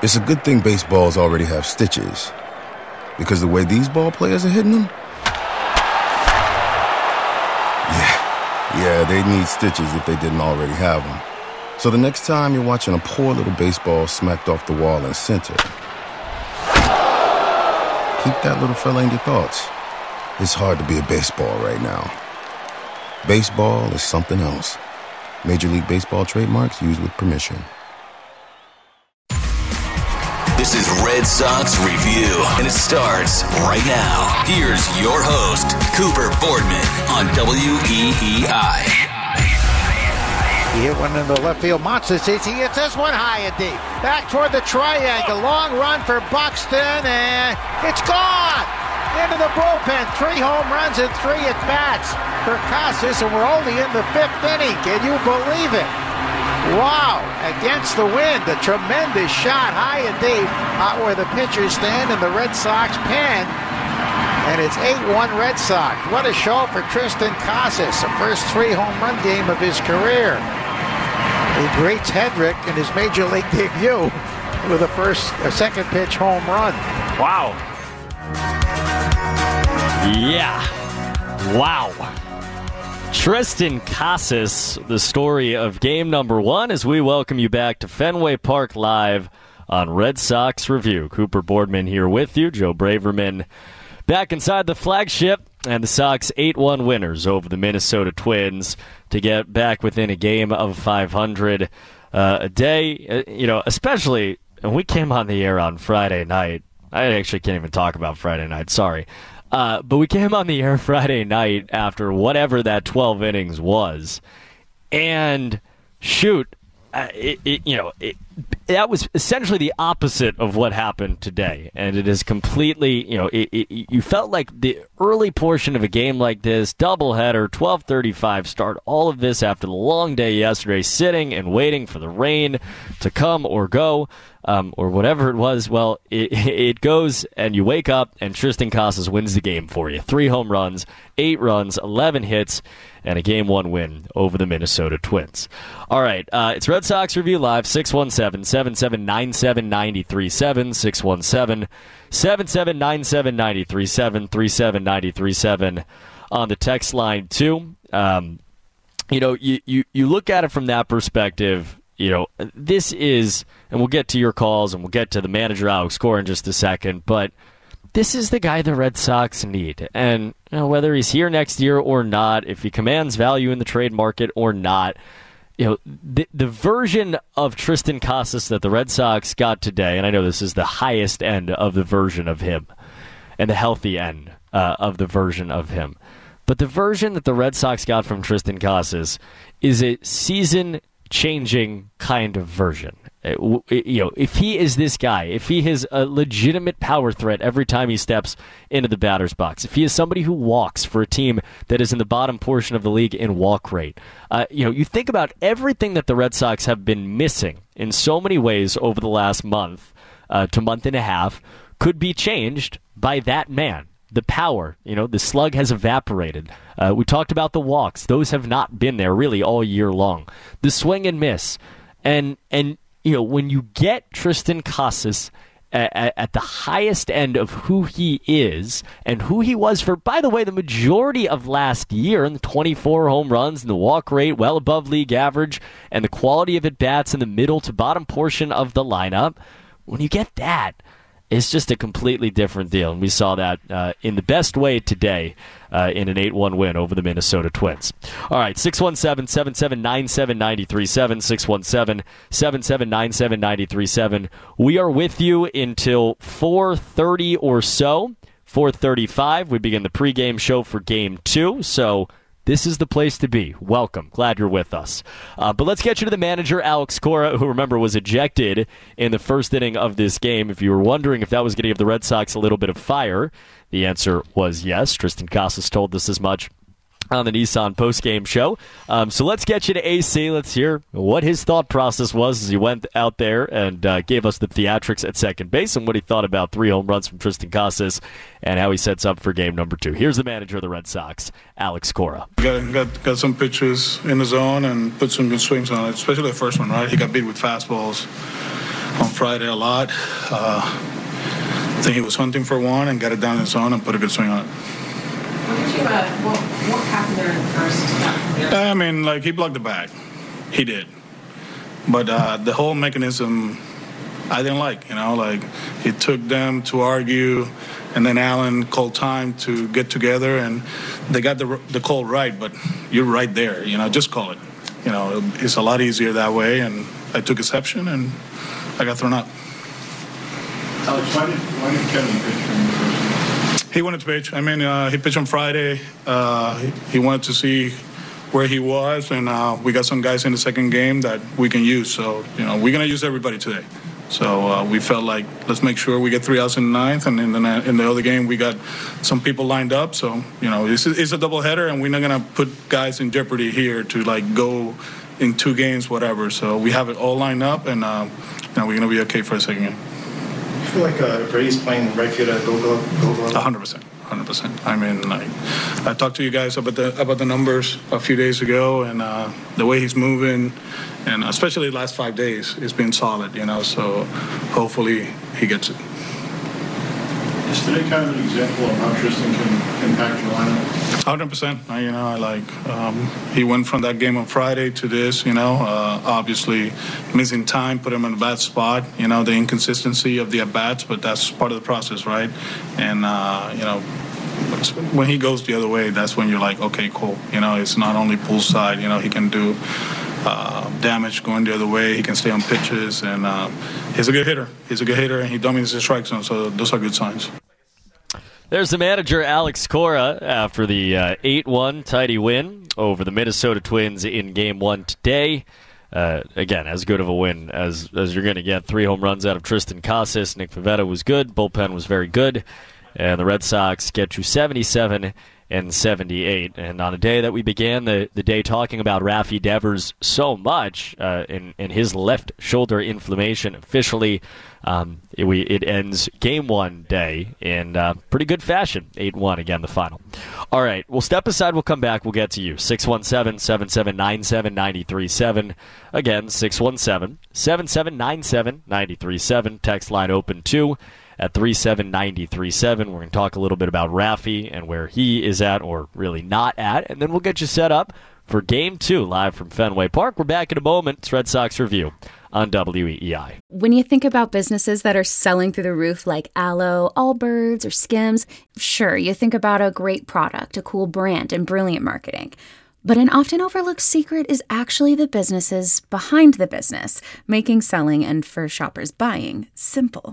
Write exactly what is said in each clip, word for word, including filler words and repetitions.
It's a good thing baseballs already have stitches, because the way these ball players are hitting them, yeah, yeah, they need stitches if they didn't already have them. So the next time you're watching a poor little baseball smacked off the wall in center, keep that little fella in your thoughts. It's hard to be a baseball right now. Baseball is something else. Major League Baseball trademarks used with permission. This is Red Sox Review, and it starts right now. Here's your host, Cooper Boardman, on W E E I. He hit one in the left field. Monson says he hits this one high and deep. Back toward the triangle. Long run for Buxton, and it's gone! Into the bullpen. Three home runs and three at-bats for Casas, and we're only in the fifth inning. Can you believe it? Wow, against the wind, a tremendous shot high and deep out where the pitchers stand in the Red Sox pen. And it's eight one Red Sox. What a show for Tristan Casas, the first three home run game of his career. He greets Hedrick in his major league debut with a first, a second pitch home run. Wow. Yeah. Wow. Tristan Casas, the story of game number one, as we welcome you back to Fenway Park Live on Red Sox Review. Cooper Boardman here with you, Joe Braverman back inside the flagship, and the Sox eight one winners over the Minnesota Twins to get back within a game of five hundred uh, a day. Uh, you know, especially when we came on the air on Friday night. I actually can't even talk about Friday night, sorry. Uh, but we came on the air Friday night after whatever that twelve innings was, and shoot, uh, it, it, you know, it, that was essentially the opposite of what happened today, and it is completely, you know, it, it, you felt like the early portion of a game like this, doubleheader, twelve thirty-five start, all of this after the long day yesterday, sitting and waiting for the rain to come or go. Um, or whatever it was, well, it, it goes, and you wake up, and Tristan Casas wins the game for you. Three home runs, eight runs, eleven hits, and a game one win over the Minnesota Twins. All right, uh, it's Red Sox Review Live, six one seven, seven seven nine seven, nine three seven, six one seven, seven seven nine seven, nine three seven, three seven nine three seven on the text line, too. Um, you know, you, you, you look at it from that perspective. You know, this is, and we'll get to your calls, and we'll get to the manager, Alex Cora, in just a second, but this is the guy the Red Sox need. And you know, whether he's here next year or not, if he commands value in the trade market or not, you know, the, the version of Tristan Casas that the Red Sox got today, and I know this is the highest end of the version of him, and the healthy end uh, of the version of him, but the version that the Red Sox got from Tristan Casas is a season changing kind of version. You know, if he is this guy, if he is a legitimate power threat every time he steps into the batter's box, if he is somebody who walks for a team that is in the bottom portion of the league in walk rate, uh, you know, you think about everything that the Red Sox have been missing in so many ways over the last month uh, to month and a half could be changed by that man. The power, you know, the slug has evaporated. Uh, we talked about the walks. Those have not been there really all year long. The swing and miss. And, and you know, when you get Tristan Casas at, at the highest end of who he is and who he was for, by the way, the majority of last year, in the twenty-four home runs and the walk rate well above league average and the quality of at-bats in the middle to bottom portion of the lineup, when you get that, it's just a completely different deal, and we saw that uh, in the best way today uh, in an eight one win over the Minnesota Twins. All right, six one seven, seven seven nine seven, nine three seven, six one seven, seven seven nine seven, nine three seven. We are with you until four thirty or so. four thirty-five, we begin the pregame show for Game two, so this is the place to be. Welcome. Glad you're with us. Uh, but let's get you to the manager, Alex Cora, who, remember, was ejected in the first inning of this game. If you were wondering if that was going to give the Red Sox a little bit of fire, the answer was yes. Tristan Casas told us as much on the Nissan postgame show. Um, so let's get you to A C. Let's hear what his thought process was as he went out there and uh, gave us the theatrics at second base and what he thought about three home runs from Tristan Casas and how he sets up for game number two. Here's the manager of the Red Sox, Alex Cora. Got, got, got some pitches in the zone and put some good swings on it, especially the first one, right? He got beat with fastballs. on Friday a lot. Uh, I think he was hunting for one and got it down in the zone and put a good swing on it. What did you, uh, what, what happened there in the first? I mean, like, he blocked the bag. He did. But uh, the whole mechanism, I didn't like, you know, like, it took them to argue, and then Allen called time to get together, and they got the the call right, but you're right there, you know, just call it. You know, it's a lot easier that way, and I took exception, and I got thrown out. Alex, why did, why did Kevin pitch from the first? He wanted to pitch. I mean, uh, he pitched on Friday. Uh, he, he wanted to see where he was, and uh, we got some guys in the second game that we can use. So, you know, we're going to use everybody today. So uh, we felt like, let's make sure we get three outs in the ninth, and in the, in the other game we got some people lined up. So, you know, it's, it's a doubleheader, and we're not going to put guys in jeopardy here to, like, go in two games, whatever. So we have it all lined up, and, uh, you know, we're going to be okay for a second game. I feel like uh, Brady's playing right field at Gold Glove. Gold Glove. one hundred percent. one hundred percent. I mean, like, I talked to you guys about the about the numbers a few days ago, and uh, the way he's moving, and especially the last five days, it's been solid, you know, so hopefully he gets it. Is today kind of an example of how Tristan can impact your lineup? one hundred percent. I, you know, I like, um, he went from that game on Friday to this, you know, uh, obviously missing time, put him in a bad spot, you know, the inconsistency of the at-bats, but that's part of the process, right? And, uh, you know, when he goes the other way, that's when you're like, okay, cool. You know, it's not only pull side, you know, he can do uh, damage going the other way. He can stay on pitches, and uh, he's a good hitter. He's a good hitter, and he dominates the strike zone, so those are good signs. There's the manager, Alex Cora, after the uh, eight one tidy win over the Minnesota Twins in Game one today. Uh, again, as good of a win as, as you're going to get. Three home runs out of Tristan Casas. Nick Pivetta was good. Bullpen was very good. And the Red Sox get to seventy-seven and seventy-eight. And on a day that we began the, the day talking about Rafi Devers so much uh, in, in his left shoulder inflammation, officially um, it, we, it ends game one day in uh, pretty good fashion. eight one again, the final. All right, we'll step aside. We'll come back. We'll get to you. six one seven, seven seven nine seven, nine three seven. Again, six one seven, seven seven nine seven, nine three seven. Text line open too at three seven nine three seven. We're going to talk a little bit about Rafi and where he is at, or really not at, and then we'll get you set up for Game two live from Fenway Park. We're back in a moment. It's Red Sox Review on W E E I. When you think about businesses that are selling through the roof like Aloe, Allbirds, or Skims, sure, you think about a great product, a cool brand, and brilliant marketing. But an often overlooked secret is actually the businesses behind the business, making selling and, for shoppers, buying simple.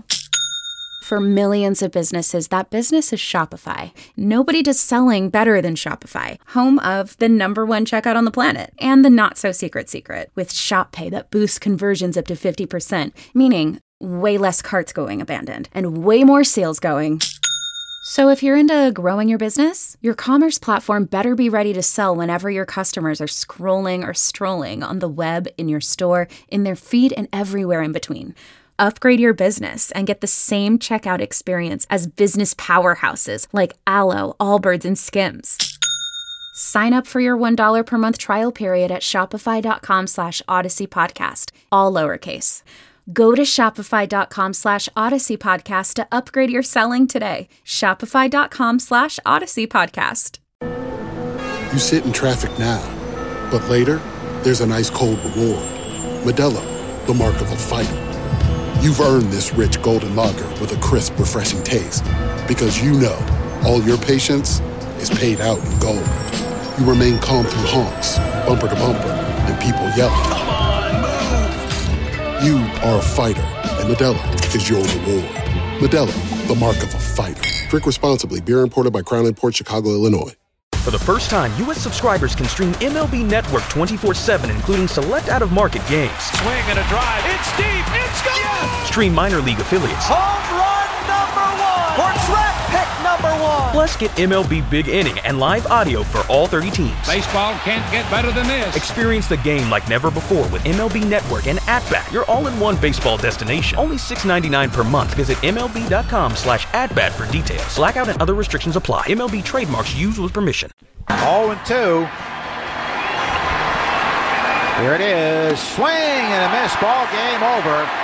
For millions of businesses, that business is Shopify. Nobody does selling better than Shopify, home of the number one checkout on the planet, and the not-so-secret secret, with Shop Pay that boosts conversions up to fifty percent, meaning way less carts going abandoned, and way more sales going. So if you're into growing your business, your commerce platform better be ready to sell whenever your customers are scrolling or strolling on the web, in your store, in their feed, and everywhere in between. Upgrade your business and get the same checkout experience as business powerhouses like Aloe, Allbirds, and Skims. Sign up for your one dollar per month trial period at shopify.com slash Odyssey Podcast, all lowercase. Go to shopify.com slash Odyssey Podcast to upgrade your selling today. Shopify.com slash Odyssey Podcast. You sit in traffic now, but later, there's an ice cold reward. Modelo, the mark of a fighter. You've earned this rich golden lager with a crisp, refreshing taste. Because you know, all your patience is paid out in gold. You remain calm through honks, bumper to bumper, and people yelling. Come on, move! You are a fighter, and Modelo is your reward. Modelo, the mark of a fighter. Drink responsibly. Beer imported by Crown Imports, Chicago, Illinois. For the first time, U S subscribers can stream M L B Network twenty-four seven, including select out-of-market games. Swing and a drive. It's deep. It's gone. Yes! Stream minor league affiliates. Home run number one. For draft pick number one. Plus, get M L B Big Inning and live audio for all thirty teams. Baseball can't get better than this. Experience the game like never before with M L B Network and At-Bat, your all-in-one baseball destination. Only six ninety-nine per month. Visit MLB.com slash at-bat for details. Blackout and other restrictions apply. M L B trademarks used with permission. oh and two. Here it is. Swing and a miss. Ball game over.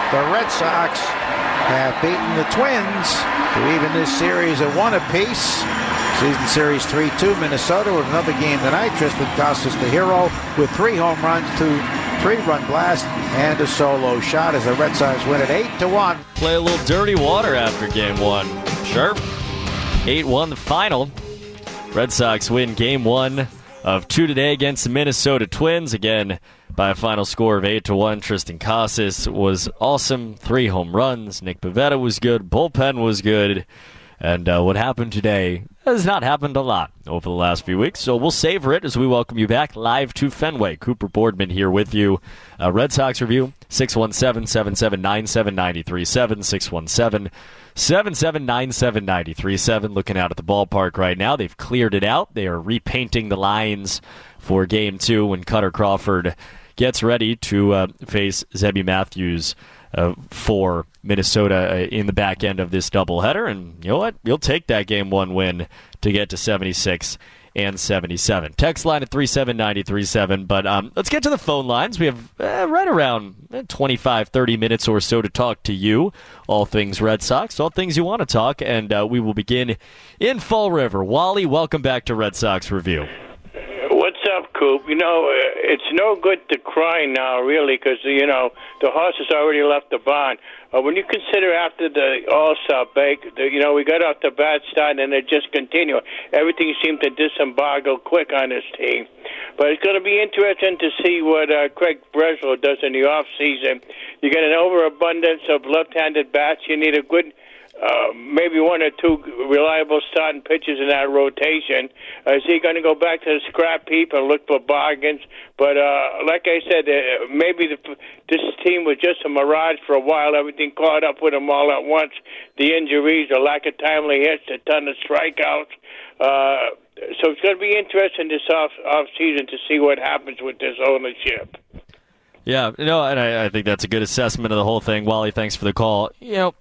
the Red Sox have beaten the Twins to even this series at one apiece. Season series three two, Minnesota with another game tonight. Tristan Casas, the hero, with three home runs, two three-run blast, and a solo shot as the Red Sox win at eight to one. Play a little dirty water after game one. Sure. eight one the final. Red Sox win game one of two today against the Minnesota Twins. Again, by a final score of eight to one. Tristan Casas was awesome. Three home runs. Nick Pivetta was good. Bullpen was good. And uh, what happened today has not happened a lot over the last few weeks, so we'll savor it as we welcome you back live to Fenway. Cooper Boardman here with you. Uh, Red Sox Review, six one seven, seven seven nine, seven nine three seven, six one seven, seven seven nine, seven nine three seven. Looking out at the ballpark right now, they've cleared it out. They are repainting the lines for Game two when Cutter Crawford gets ready to uh, face Zebby Matthews Uh, for Minnesota uh, in the back end of this doubleheader. And you know what? You'll take that game one win to get to seventy-six and seventy-seven. Text line at three seven nine three seven. But um, let's get to the phone lines. We have uh, right around twenty-five, thirty minutes or so to talk to you. All things Red Sox, all things you want to talk. And uh, we will begin in Fall River. Wally, welcome back to Red Sox Review. What's up, Coop? You know, it's no good to cry now, really, because, you know, the horse has already left the barn. Uh, when you consider after the All-Star break, the, you know, we got off the bad start and it just continued. Everything seemed to disembargo quick on this team. But it's going to be interesting to see what uh, Craig Breslow does in the off-season. You get an overabundance of left-handed bats. You need a good... Uh, maybe one or two reliable starting pitchers in that rotation. Uh, is he going to go back to the scrap heap and look for bargains? But uh, like I said, uh, maybe the, this team was just a mirage for a while. Everything caught up with them all at once. The injuries, the lack of timely hits, a ton of strikeouts. Uh, so it's going to be interesting this off, off season to see what happens with this ownership. Yeah, no, and I, I think that's a good assessment of the whole thing. Wally, thanks for the call. You know,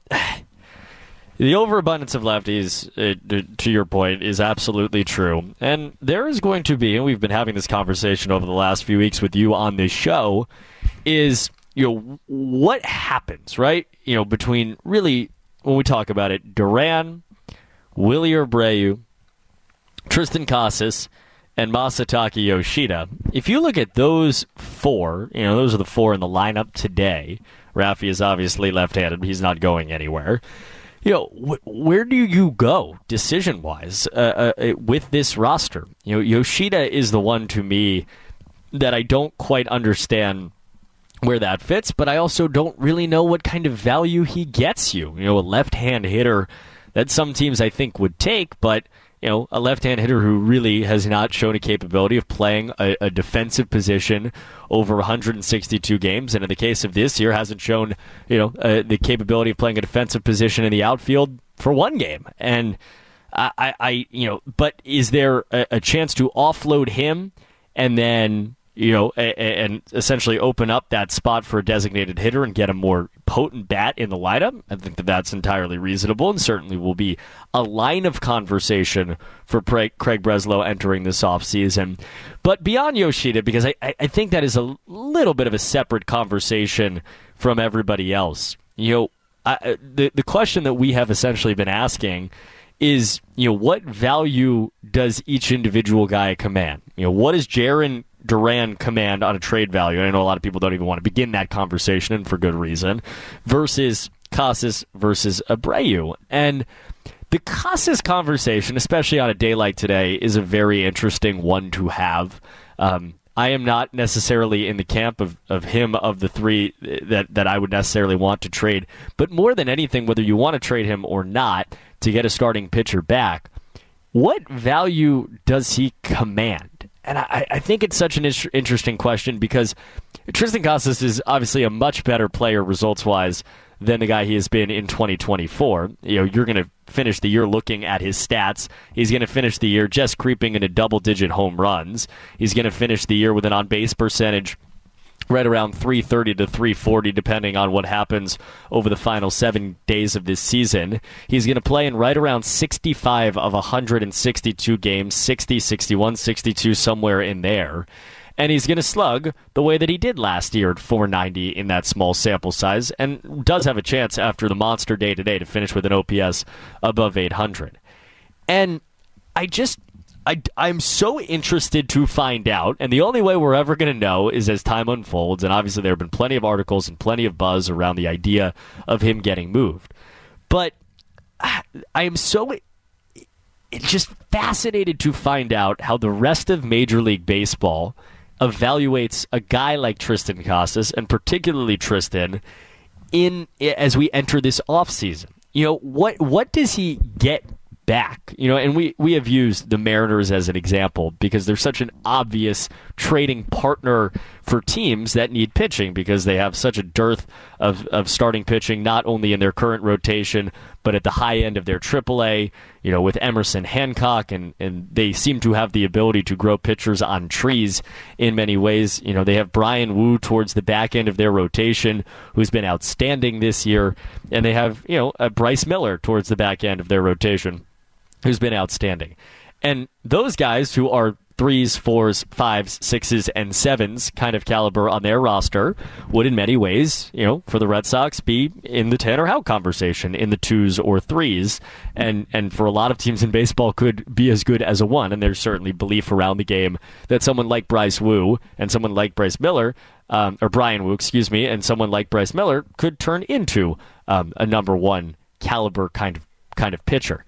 the overabundance of lefties, uh, to your point, is absolutely true. And there is going to be, and we've been having this conversation over the last few weeks with you on this show, is, you know, what happens, right? You know, between really, when we talk about it, Duran, Willie Abreu, Tristan Casas, and Masataka Yoshida. If you look at those four, you know, those are the four in the lineup today. Rafi is obviously left-handed, but he's not going anywhere. You know, wh- where do you go decision-wise uh, uh, with this roster? You know, Yoshida is the one to me that I don't quite understand where that fits, but I also don't really know what kind of value he gets you. You know, a left-hand hitter that some teams I think would take, but you know, a left-hand hitter who really has not shown a capability of playing a, a defensive position over one hundred sixty-two games, and in the case of this year, hasn't shown, you know, uh, the capability of playing a defensive position in the outfield for one game. And I, I, I you know, but is there a, a chance to offload him and then, you know, a, a, and essentially open up that spot for a designated hitter and get a more potent bat in the lineup? I think that that's entirely reasonable and certainly will be a line of conversation for Craig Breslow entering this offseason. But beyond Yoshida, because I, I think that is a little bit of a separate conversation from everybody else. You know, I, the the question that we have essentially been asking is, you know, what value does each individual guy command? You know, what does Jarren Duran command on a trade value? And I know a lot of people don't even want to begin that conversation, and for good reason, versus Casas versus Abreu. And the Casas conversation, especially on a day like today, is a very interesting one to have. Um, I am not necessarily in the camp of, of him, of the three, that, that I would necessarily want to trade. But more than anything, whether you want to trade him or not to get a starting pitcher back, what value does he command? And I, I think it's such an is- interesting question because Tristan Casas is obviously a much better player results-wise than the guy he has been in twenty twenty-four. You know, you're going to finish the year looking at his stats. He's going to finish the year just creeping into double-digit home runs. He's going to finish the year with an on-base percentage right around three thirty to three forty, depending on what happens over the final seven days of this season. He's going to play in right around sixty-five of one hundred sixty-two games, sixty, sixty-one, sixty-two, somewhere in there. And he's going to slug the way that he did last year at four ninety in that small sample size, and does have a chance after the monster day today to finish with an O P S above eight hundred. And I just, I, I'm so interested to find out, and the only way we're ever going to know is as time unfolds, and obviously there have been plenty of articles and plenty of buzz around the idea of him getting moved. But I am so just fascinated to find out how the rest of Major League Baseball evaluates a guy like Triston Casas, and particularly Triston, in as we enter this offseason. You know, what what does he get back? You know, and we, we have used the Mariners as an example because they're such an obvious trading partner for teams that need pitching because they have such a dearth of, of starting pitching, not only in their current rotation, but at the high end of their triple A, you know, with Emerson Hancock, and, and they seem to have the ability to grow pitchers on trees in many ways. You know, they have Brian Wu towards the back end of their rotation, who's been outstanding this year, and they have, you know, a Bryce Miller towards the back end of their rotation, who's been outstanding. And those guys who are threes, fours, fives, sixes, and sevens kind of caliber on their roster would in many ways, you know, for the Red Sox be in the Tanner Houck conversation in the twos or threes, and and for a lot of teams in baseball could be as good as a one. And there's certainly belief around the game that someone like Bryce Wu and someone like Bryce Miller, um, or Brian Wu, excuse me, and someone like Bryce Miller could turn into um, a number one caliber kind of kind of pitcher.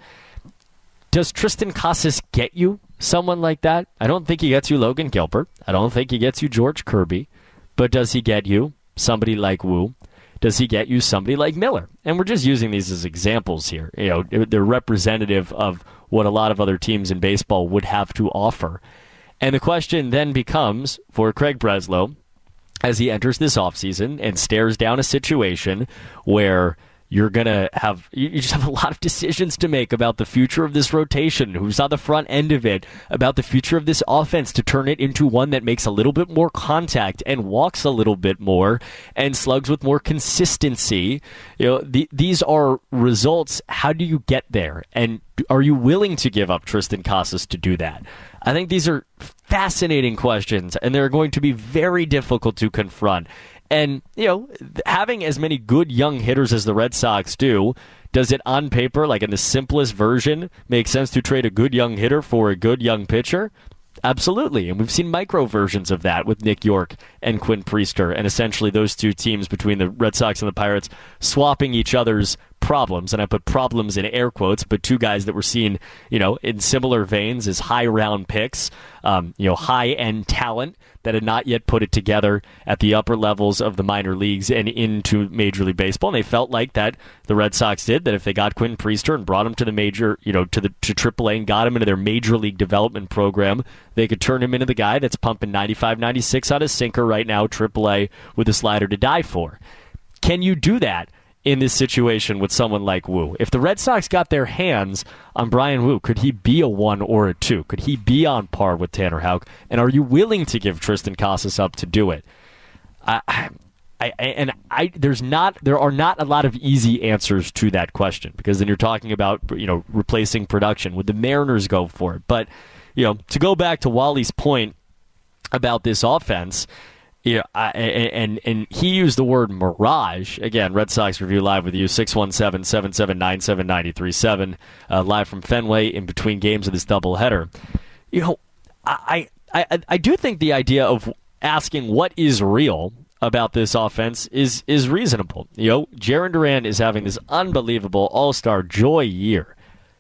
Does Triston Casas get you someone like that? I don't think he gets you Logan Gilbert. I don't think he gets you George Kirby. But does he get you somebody like Wu? Does he get you somebody like Miller? And we're just using these as examples here. You know, they're representative of what a lot of other teams in baseball would have to offer. And the question then becomes, for Craig Breslow, as he enters this offseason and stares down a situation where you're going to have, you just have a lot of decisions to make about the future of this rotation, who's on the front end of it, about the future of this offense to turn it into one that makes a little bit more contact and walks a little bit more and slugs with more consistency. You know, the, these are results. How do you get there? And are you willing to give up Triston Casas to do that? I think these are fascinating questions, and they're going to be very difficult to confront. And, you know, having as many good young hitters as the Red Sox do, does it on paper, like in the simplest version, make sense to trade a good young hitter for a good young pitcher? Absolutely. And we've seen micro versions of that with Nick York and Quinn Priester, and essentially those two teams between the Red Sox and the Pirates swapping each other's problems, and I put problems in air quotes, but two guys that were seen, you know, in similar veins as high round picks, um, you know, high end talent that had not yet put it together at the upper levels of the minor leagues and into Major League Baseball. And they felt like that the Red Sox did, that if they got Quinn Priester and brought him to the major, you know, to the to triple A and got him into their Major League development program, they could turn him into the guy that's pumping ninety-five, ninety-six on his sinker right now, triple A, with a slider to die for. Can you do that in this situation with someone like Wu? If the Red Sox got their hands on Brian Wu, could he be a one or a two? Could he be on par with Tanner Houck? And are you willing to give Triston Casas up to do it? I, I, I, and I, there's not, there are not a lot of easy answers to that question, because then you're talking about, you know, replacing production. Would the Mariners go for it? But, you know, to go back to Wally's point about this offense, yeah, I, and and he used the word mirage. Again, Red Sox Review Live with you, six one seven, seven seven nine, seven nine three seven, uh, live from Fenway in between games of this doubleheader. You know, I, I, I do think the idea of asking what is real about this offense is, is reasonable. You know, Jarren Duran is having this unbelievable all-star joy year.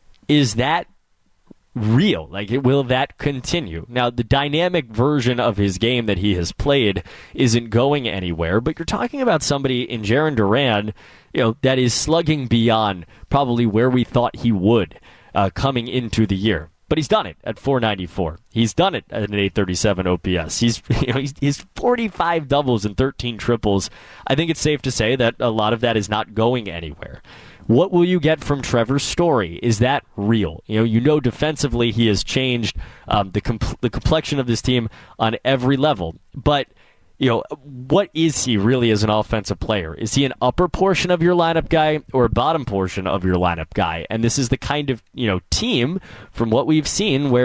Is that real? Like, will that continue? Now, the dynamic version of his game that he has played isn't going anywhere, but you're talking about somebody in Jarren Duran, you know, that is slugging beyond probably where we thought he would uh, coming into the year. But he's done it at four ninety-four. He's done it at an eight thirty-seven O P S. He's, you know, he's, he's forty-five doubles and thirteen triples. I think it's safe to say that a lot of that is not going anywhere. What will you get from Trevor Story? Is that real? You know, you know defensively he has changed um, the compl- the complexion of this team on every level. But, you know, what is he really as an offensive player? Is he an upper portion of your lineup guy or a bottom portion of your lineup guy? And this is the kind of, you know, team from what we've seen where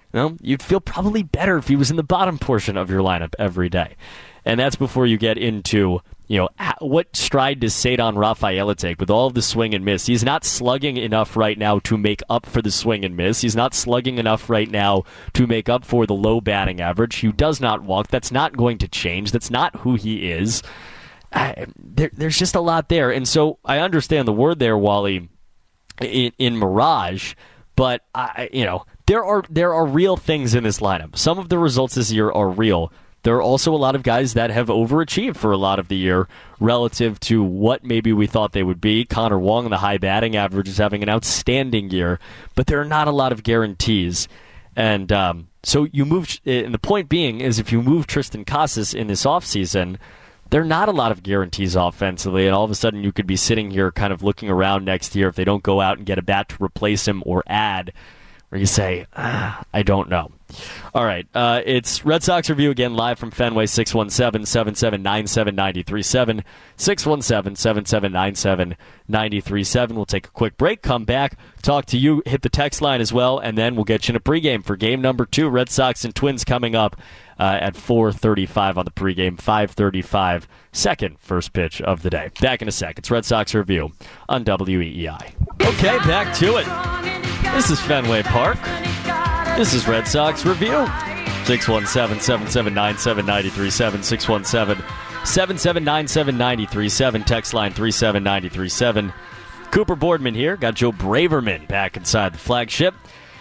you know, you'd feel probably better if he was in the bottom portion of your lineup every day. And that's before you get into, you know, what stride does Ceddanne Rafaela take with all of the swing and miss? He's not slugging enough right now to make up for the swing and miss. He's not slugging enough right now to make up for the low batting average. He does not walk. That's not going to change. That's not who he is. I, there, there's just a lot there. And so I understand the word there, Wally, in, in Mirage, but, I, you know, there are there are real things in this lineup. Some of the results this year are real. There are also a lot of guys that have overachieved for a lot of the year relative to what maybe we thought they would be. Connor Wong, the high batting average, is having an outstanding year, but there are not a lot of guarantees. And um, so you move, and the point being is if you move Triston Casas in this offseason, there are not a lot of guarantees offensively, and all of a sudden you could be sitting here kind of looking around next year if they don't go out and get a bat to replace him or add, where you say, ah, I don't know. All right, uh, it's Red Sox Review again, live from Fenway, six one seven, seven seven nine seven, nine three seven, six one seven, seven seven nine seven, nine three seven. We'll take a quick break, come back, talk to you, hit the text line as well, and then we'll get you in a pregame for game number two, Red Sox and Twins coming up uh, at four thirty-five on the pregame, five thirty-five, second first pitch of the day. Back in a sec. It's Red Sox Review on W E E I. Okay, back to it. This is Fenway Park. This is Red Sox Review. six one seven, seven seven nine seven, nine three seven, six one seven, seven seven nine seven, nine three seven, text line three seven nine three seven. Cooper Boardman here. Got Joe Braverman back inside the flagship.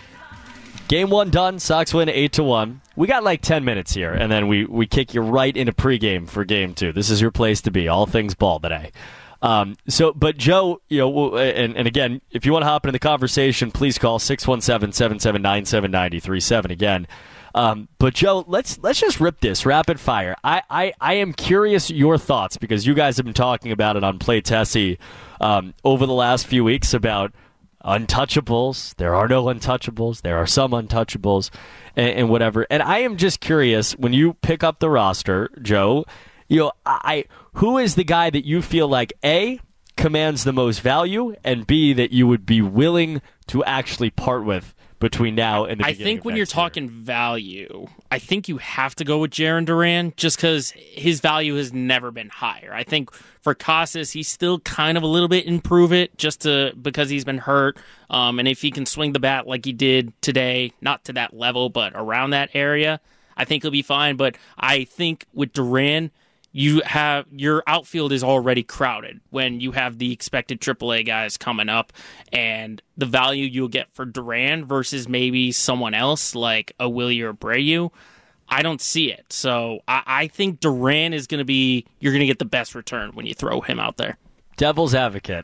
Game one done. Sox win eight to one. We got like ten minutes here, and then we, we kick you right into pregame for game two. This is your place to be. All things ball today. Um, so, but Joe, you know, and, and again, if you want to hop into the conversation, please call six one seven, seven seven nine seven, nine three seven again. Um, but Joe, let's let's just rip this rapid fire. I, I, I am curious your thoughts because you guys have been talking about it on Play Tessie um, over the last few weeks about untouchables. There are no untouchables. There are some untouchables and, and whatever. And I am just curious when you pick up the roster, Joe. You know, I who is the guy that you feel like A, commands the most value, and B, that you would be willing to actually part with between now and the beginning I think of when next you're year? talking value, I think you have to go with Jarren Duran just because his value has never been higher. I think for Casas, he's still kind of a little bit improve it just to because he's been hurt. Um, and if he can swing the bat like he did today, not to that level, but around that area, I think he'll be fine. But I think with Duran, you have your outfield is already crowded when you have the expected triple A guys coming up, and the value you'll get for Duran versus maybe someone else like a Willie or Abreu, I don't see it. So I, I think Duran is going to be you're going to get the best return when you throw him out there. Devil's advocate,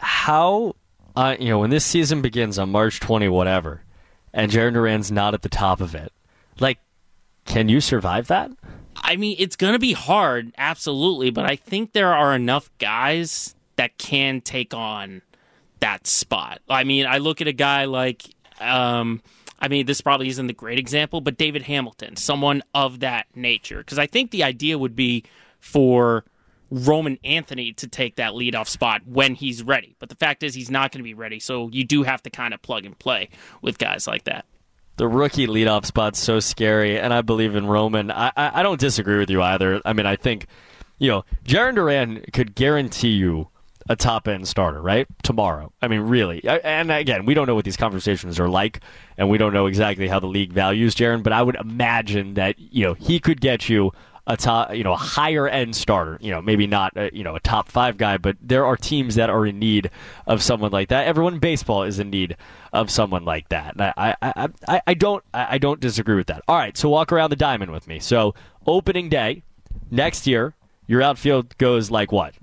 how uh, you know when this season begins on March twentieth, whatever, and Jarren Duran's not at the top of it, like, can you survive that? I mean, it's going to be hard, absolutely, but I think there are enough guys that can take on that spot. I mean, I look at a guy like, um, I mean, this probably isn't the great example, but David Hamilton, someone of that nature. Because I think the idea would be for Roman Anthony to take that leadoff spot when he's ready. But the fact is he's not going to be ready, so you do have to kind of plug and play with guys like that. The rookie leadoff spot's so scary, and I believe in Roman. I, I I don't disagree with you either. I mean, I think, you know, Jarren Duran could guarantee you a top-end starter, right, tomorrow. I mean, really. And again, we don't know what these conversations are like, and we don't know exactly how the league values Jarren, but I would imagine that, you know, he could get you a top, you know, a higher-end starter. You know, maybe not, a, you know, a top-five guy, but there are teams that are in need of someone like that. Everyone in baseball is in need of someone like that. And I, I, I, I don't, I don't disagree with that. All right, so walk around the diamond with me. So opening day next year, your outfield goes like what?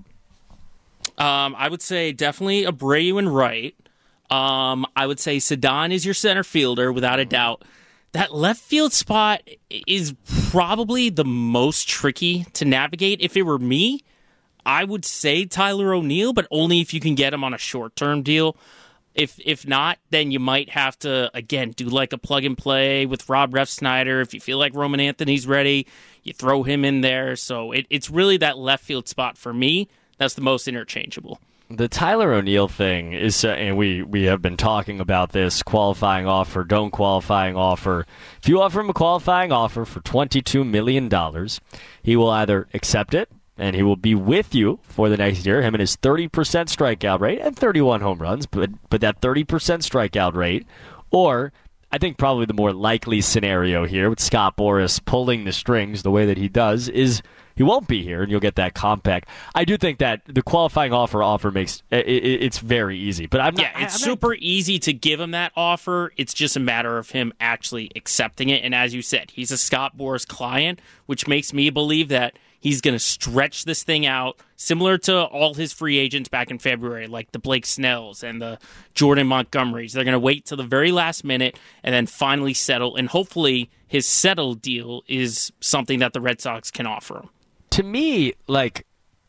Um, I would say definitely Abreu and right. Um, I would say Ceddanne is your center fielder without a doubt. That left field spot is probably the most tricky to navigate. If it were me, I would say Tyler O'Neill, but only if you can get him on a short-term deal. If if not, then you might have to, again, do like a plug-and-play with Rob Refsnyder. If you feel like Roman Anthony's ready, you throw him in there. So it, it's really that left field spot for me. That's the most interchangeable. the Tyler O'Neill thing is, uh, and we, we have been talking about this, qualifying offer, don't qualifying offer. If you offer him a qualifying offer for twenty-two million dollars, he will either accept it, and he will be with you for the next year, him and his thirty percent strikeout rate and thirty-one home runs, but but that thirty percent strikeout rate, or I think probably the more likely scenario here with Scott Boras pulling the strings the way that he does is he won't be here, and you'll get that compact. I do think that the qualifying offer offer makes it, it, it's very easy, but I'm not, yeah, it's I'm super not, easy to give him that offer. It's just a matter of him actually accepting it. And as you said, he's a Scott Boras client, which makes me believe that he's going to stretch this thing out, similar to all his free agents back in February, like the Blake Snells and the Jordan Montgomerys. They're going to wait till the very last minute and then finally settle. And hopefully his settled deal is something that the Red Sox can offer him. To me, like,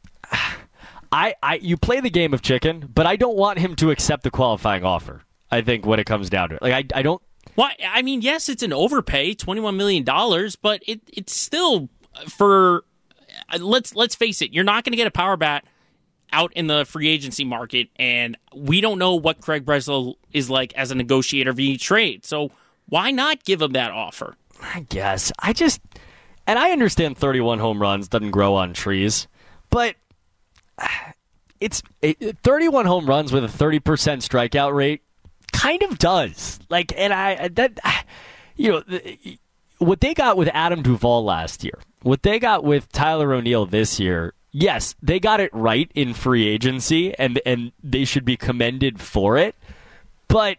I, I, you play the game of chicken, but I don't want him to accept the qualifying offer. I think when it comes down to it, like, I, I don't. Well, I mean, yes, it's an overpay, twenty-one million dollars, but it, it's still for. Let's let's face it, you're not going to get a power bat out in the free agency market, and we don't know what Craig Breslow is like as a negotiator via trade. So why not give him that offer? I guess I just. And I understand thirty-one home runs doesn't grow on trees, but it's it, thirty-one home runs with a thirty percent strikeout rate kind of does. Like, and I that you know what they got with Adam Duvall last year, what they got with Tyler O'Neill this year. Yes, they got it right in free agency, and and they should be commended for it. But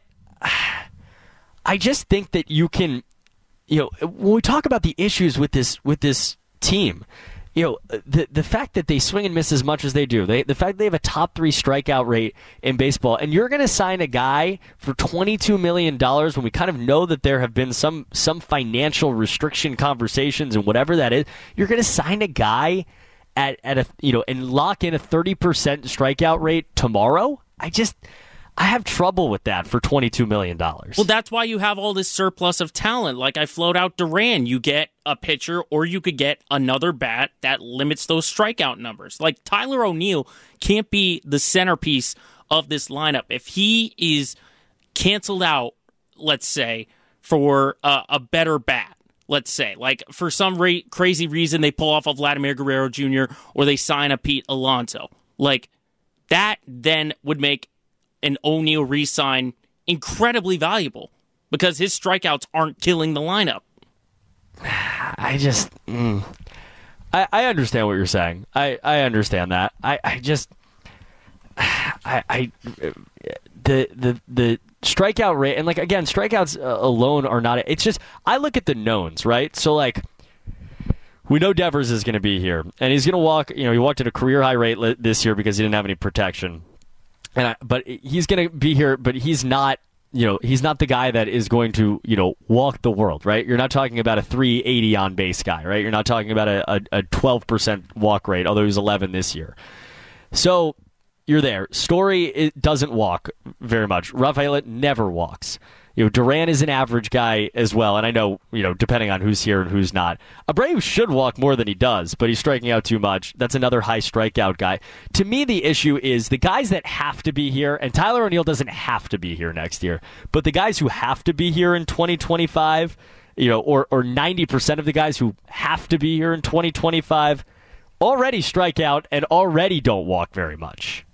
I just think that you can. You know, when we talk about the issues with this with this team, you know, the the fact that they swing and miss as much as they do, they, the fact that they have a top three strikeout rate in baseball, and you're going to sign a guy for twenty-two million dollars when we kind of know that there have been some some financial restriction conversations and whatever that is, you're going to sign a guy at, at a, you know, and lock in a thirty percent strikeout rate tomorrow? I just... I have trouble with that for twenty-two million dollars. Well, that's why you have all this surplus of talent. Like I float out Duran, you get a pitcher or you could get another bat that limits those strikeout numbers. Like Tyler O'Neill can't be the centerpiece of this lineup. If he is canceled out, let's say, for a, a better bat, let's say, like for some ra- crazy reason they pull off of Vladimir Guerrero Junior or they sign a Pete Alonso, like that then would make an O'Neill re-sign incredibly valuable because his strikeouts aren't killing the lineup. I just, mm, I, I understand what you're saying. I, I understand that. I, I just, I, I, the the the strikeout rate and like again, strikeouts alone are not. It's just I look at the knowns, right? So like. We know Devers is going to be here, and he's going to walk. You know, he walked at a career high rate this year because he didn't have any protection. And I, but he's going to be here, but he's not, you know, he's not the guy that is going to, you know, walk the world, right? You're not talking about a three eighty on base guy, right? You're not talking about a, a, a twelve percent walk rate, although he's eleven this year. So you're there. Story it doesn't walk very much. Rafael never walks. You know, Duran is an average guy as well, and I know, you know, depending on who's here and who's not. Abreu should walk more than he does, but he's striking out too much. That's another high strikeout guy. To me, the issue is the guys that have to be here, and Tyler O'Neill doesn't have to be here next year, but the guys who have to be here in twenty twenty-five, you know, or, or ninety percent of the guys who have to be here in twenty twenty-five already strike out and already don't walk very much.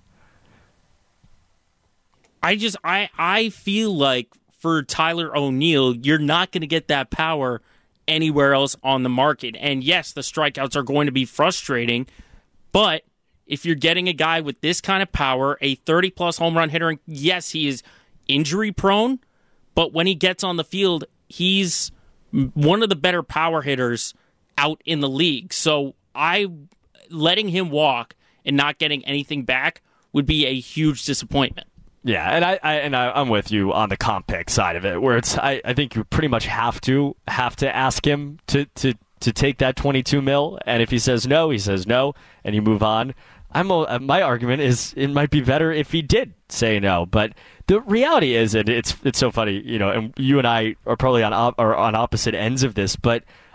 I just, I, I feel like for Tyler O'Neill, you're not going to get that power anywhere else on the market. And yes, the strikeouts are going to be frustrating, but if you're getting a guy with this kind of power, a thirty-plus home run hitter, and yes, he is injury-prone, but when he gets on the field, he's one of the better power hitters out in the league. So I letting him walk and not getting anything back would be a huge disappointment. Yeah, and I, I and I, I'm with you on the comp pick side of it, where it's I, I think you pretty much have to have to ask him to, to, to take that twenty-two mil, and if he says no, he says no, and you move on. I'm a, my argument is it might be better if he did say no, but the reality is, and it's it's so funny, you know, and you and I are probably on op, are on opposite ends of this, but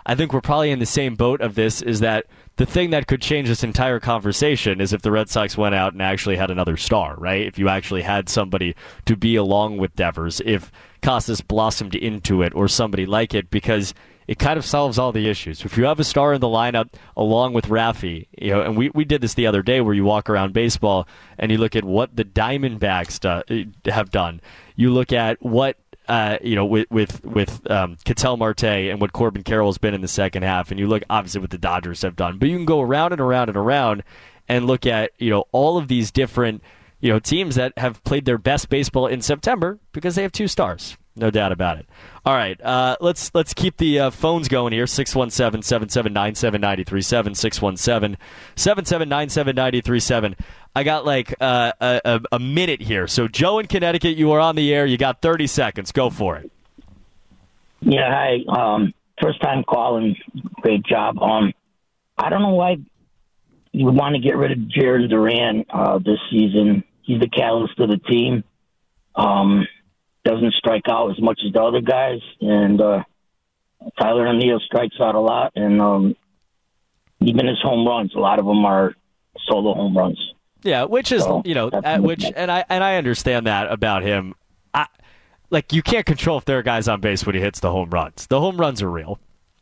I think we're probably in the same boat of this, is that the thing that could change this entire conversation is if the Red Sox went out and actually had another star, right? If you actually had somebody to be along with Devers, if Casas blossomed into it or somebody like it, because it kind of solves all the issues. If you have a star in the lineup along with Rafi, you know, and we, we did this the other day where you walk around baseball and you look at what the Diamondbacks do, have done. You look at what Uh, you know, with with with um, Ketel Marte and what Corbin Carroll has been in the second half, and you look obviously what the Dodgers have done, but you can go around and around and around and look at, you know, all of these different, you know, teams that have played their best baseball in September because they have two stars, no doubt about it. All right, uh, let's let's keep the uh, phones going here. six one seven, seven seven nine, seven nine three seven, six one seven, seven seven nine, seven nine three seven. I got like uh, a, a minute here. So, Joe in Connecticut, you are on the air. You got thirty seconds. Go for it. Yeah, hi. Um, first time calling. Great job. Um, I don't know why you would want to get rid of Jarren Duran uh, this season. He's the catalyst of the team. Um, doesn't strike out as much as the other guys. And uh, Tyler O'Neill strikes out a lot. And um, even his home runs, a lot of them are solo home runs. Yeah, which is, so, you know, at which, and I and I understand that about him. I, like, you can't control if there are guys on base when he hits the home runs. The home runs are real.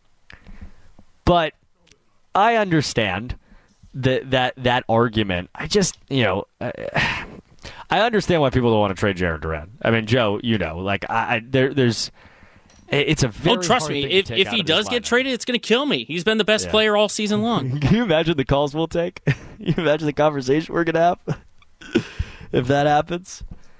But I understand that that, that argument. I just, you know, I, I understand why people don't want to trade Jarren Duran. I mean, Joe, you know, like, I, I there there's, it's a very Oh, trust hard me, thing if to take if out he of his does get lineup. traded, it's going to kill me. He's been the best Yeah. player all season long. Can you imagine the calls we'll take? Can you imagine the conversation we're going to have if that happens?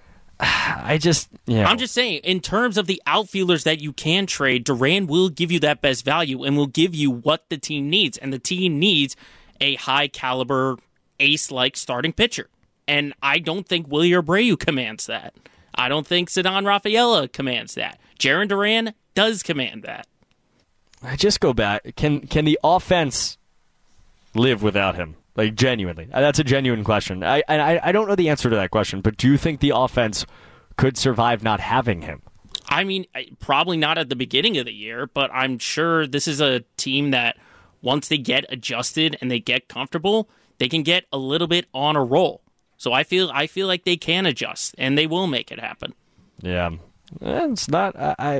I just, you know. I'm just saying, in terms of the outfielders that you can trade, Duran will give you that best value and will give you what the team needs. And the team needs a high-caliber, ace-like starting pitcher. And I don't think Willie Abreu commands that. I don't think Ceddanne Rafaela commands that. Jarren Duran does command that. I just go back. Can can the offense live without him? Like, genuinely, that's a genuine question. I and I, I don't know the answer to that question. But do you think the offense could survive not having him? I mean, probably not at the beginning of the year, but I'm sure this is a team that once they get adjusted and they get comfortable, they can get a little bit on a roll. So I feel I feel like they can adjust and they will make it happen. Yeah, it's not. I. I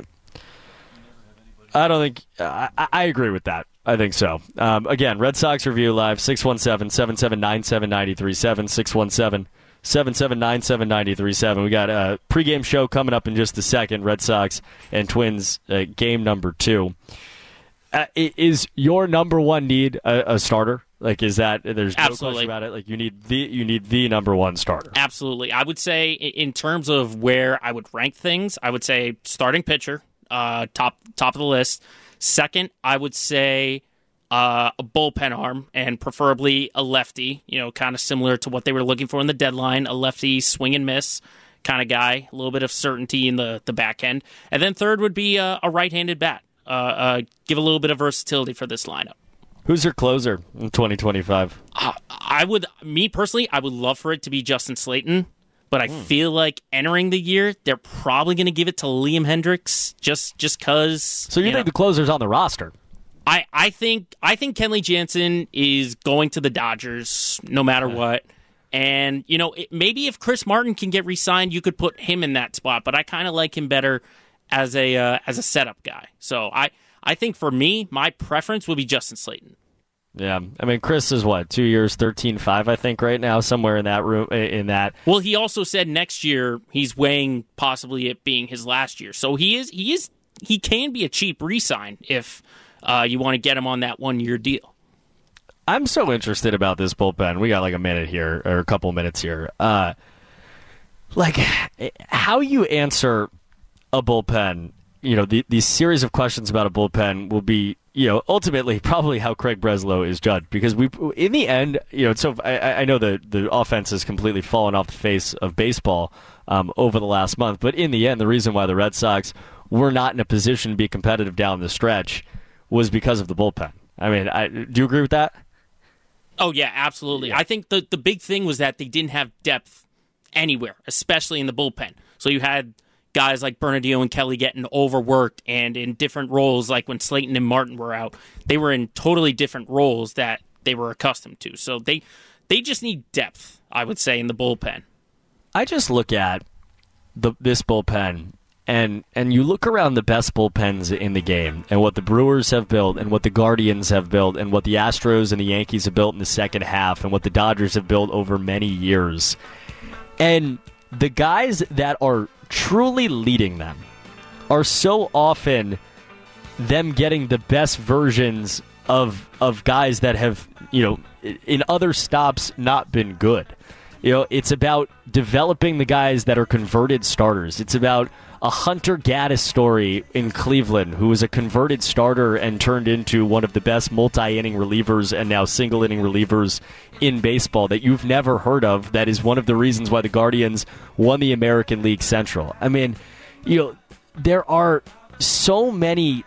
I don't think I, I agree with that. I think so. Um, again, Red Sox Review Live, six one seven, seven seven nine, seven nine three seven, six one seven, seven seven nine, seven nine three seven. We got a pregame show coming up in just a second, Red Sox and Twins uh, game number two. Uh, is your number one need a, a starter? Like, is that, there's no Absolutely. question about it, like you need the you need the number one starter. Absolutely. I would say in terms of where I would rank things, I would say starting pitcher, uh, top top of the list. Second, I would say uh, a bullpen arm, and preferably a lefty, you know, kind of similar to what they were looking for in the deadline, a lefty swing and miss kind of guy, a little bit of certainty in the, the back end. And then third would be a, a right-handed bat. Uh, uh, give a little bit of versatility for this lineup. Who's your closer in twenty twenty-five? Uh, I would, me personally, I would love for it to be Justin Slayton, but I Hmm. feel like entering the year, they're probably going to give it to Liam Hendricks just just because. So you, you think know, the closer's on the roster? I, I think I think Kenley Jansen is going to the Dodgers no matter what. And, you know, it, maybe if Chris Martin can get re-signed, you could put him in that spot. But I kind of like him better as a uh, as a setup guy. So I, I think for me, my preference would be Justin Slayton. Yeah, I mean, Chris is what, two years, thirteen five, I think, right now, somewhere in that room. In that, well, he also said next year he's weighing possibly it being his last year. So he is he is he can be a cheap re-sign if uh, you want to get him on that one year deal. I'm so interested about this bullpen. We got like a minute here, or a couple minutes here. Uh, like, how you answer a bullpen, you know, the, these series of questions about a bullpen will be, you know, ultimately probably how Craig Breslow is judged. Because we, in the end, you know, so I, I know the, the offense has completely fallen off the face of baseball um, over the last month. But in the end, the reason why the Red Sox were not in a position to be competitive down the stretch was because of the bullpen. I mean, I, do you agree with that? Oh, yeah, absolutely. Yeah. I think the, the big thing was that they didn't have depth anywhere, especially in the bullpen. So you had guys like Bernardino and Kelly getting overworked and in different roles, like when Slayton and Martin were out. They were in totally different roles that they were accustomed to. So they they just need depth, I would say, in the bullpen. I just look at the this bullpen, and and you look around the best bullpens in the game, and what the Brewers have built, and what the Guardians have built, and what the Astros and the Yankees have built in the second half, and what the Dodgers have built over many years. And the guys that are truly leading them are so often them getting the best versions of of guys that have, you know, in other stops not been good. You know, it's about developing the guys that are converted starters. It's about a Hunter Gaddis story in Cleveland, who was a converted starter and turned into one of the best multi-inning relievers and now single-inning relievers in baseball that you've never heard of. That is one of the reasons why the Guardians won the American League Central. I mean, you know, there are so many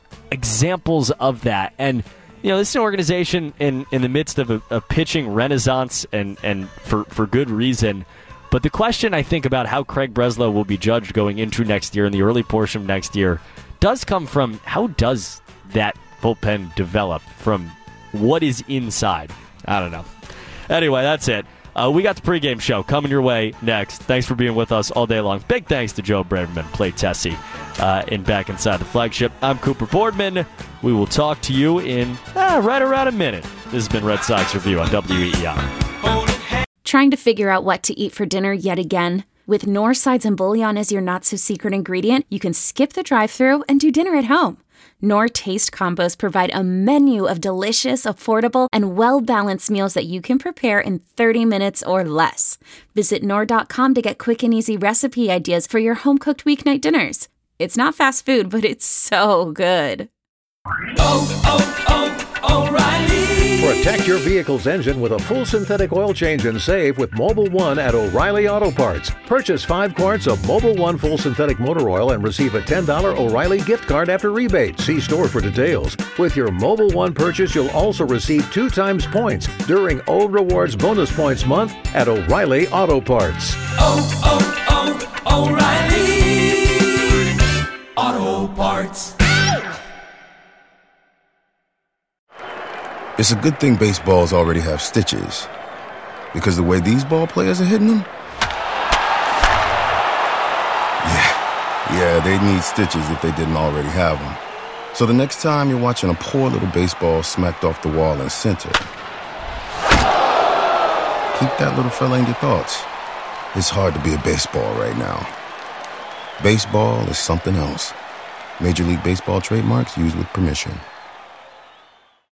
examples of that. And, you know, this is an organization in, in the midst of a, a pitching renaissance, and, and for, for good reason. But the question, I think, about how Craig Breslow will be judged going into next year, in the early portion of next year, does come from how does that bullpen develop from what is inside? I don't know. Anyway, that's it. Uh, we got the pregame show coming your way next. Thanks for being with us all day long. Big thanks to Joe Braverman, Play Tessie, uh, in Back Inside the Flagship. I'm Cooper Boardman. We will talk to you in ah, right around a minute. This has been Red Sox Review on W E E I. Trying to figure out what to eat for dinner yet again? With Knorr sides and bouillon as your not-so-secret ingredient, you can skip the drive-thru and do dinner at home. Knorr Taste Combos provide a menu of delicious, affordable, and well-balanced meals that you can prepare in thirty minutes or less. Visit Knorr dot com to get quick and easy recipe ideas for your home-cooked weeknight dinners. It's not fast food, but it's so good. Oh, oh, oh, O'Reilly! Protect your vehicle's engine with a full synthetic oil change and save with Mobil one at O'Reilly Auto Parts. Purchase five quarts of Mobil one full synthetic motor oil and receive a ten dollars O'Reilly gift card after rebate. See store for details. With your Mobil one purchase, you'll also receive two times points during O Rewards Bonus Points Month at O'Reilly Auto Parts. Oh, oh, oh, O'Reilly Auto Parts. It's a good thing baseballs already have stitches, because the way these ball players are hitting them, yeah, yeah, they need stitches if they didn't already have them. So the next time you're watching a poor little baseball smacked off the wall in center, keep that little fella in your thoughts. It's hard to be a baseball right now. Baseball is something else. Major League Baseball trademarks used with permission.